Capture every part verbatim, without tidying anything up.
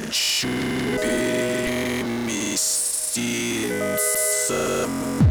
хочу переместиться.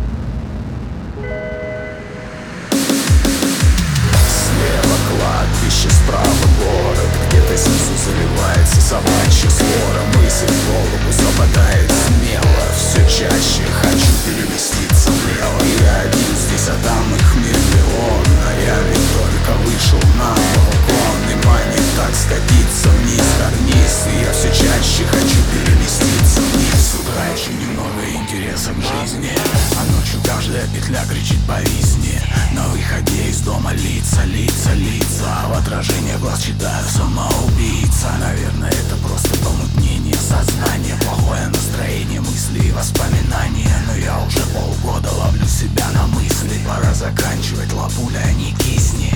Слева кладбище, справа город. Где-то снизу заливается собачья свора. Мысль в голову западает смело. Все чаще хочу переместиться влево. Я один здесь, а там их миллион. А я ведь только вышел на балкон. И манит так скатиться вниз, карниз. И я все чаще хочу переместиться вниз. С утра еще немного интереса к жизни, а ночью каждая петля кричит по визни. На выходе из дома лица, лица, лица. А в отражение глаз читаю самоубийца. Наверное, это просто помутнение сознания. Плохое настроение, мысли и воспоминания. Но я уже полгода ловлю себя на мысли. Пора заканчивать, лапуля, не кисни.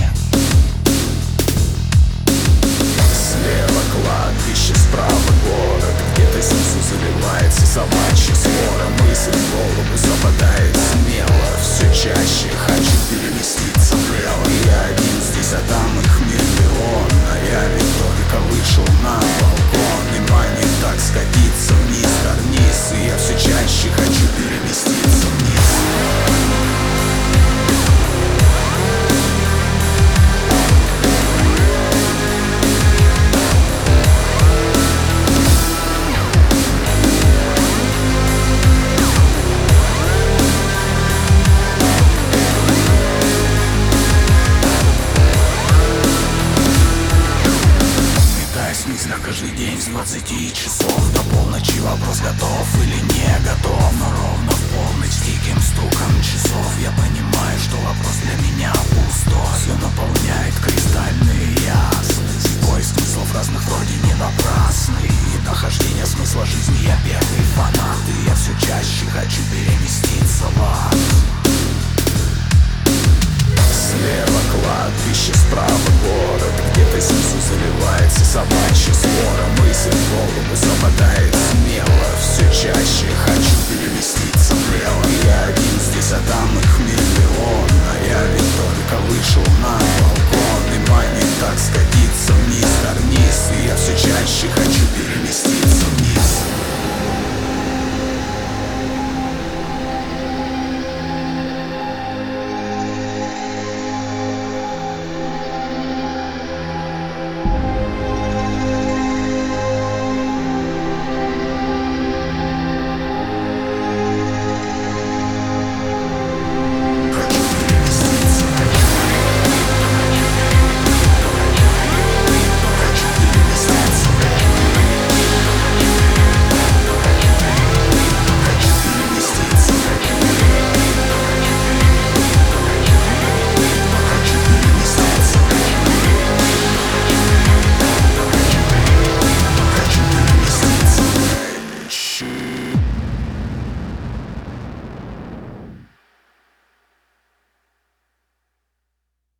Слева кладбище, справа город. Где-то снизу заливается собачья свора. Мысль в голову западает смело. Все чаще хочу переместиться влево. Я один здесь, а там их миллион. А я ведь только вышел на балкон. И манит так скатиться вниз, карниз. И я все чаще хочу переместиться вниз. Каждый день с двадцати часов до полночи вопрос, готов или не готов. Но ровно в полночь с диким стуком часов я понимаю, что вопрос для меня пустой. Все наполняет кристальную ясность. Поиск смыслов разных вроде не напрасный. И нахождение смысла жизни я первый фанат. И я все чаще хочу переместиться в ад. Слева кладбище, справа город. Где-то снизу заливается собачья свора. Мысль в голову западает смело. Все чаще хочу переместиться влево. Я один здесь, а там их миллион. А я ведь только вышел на балкон. И манит так скатиться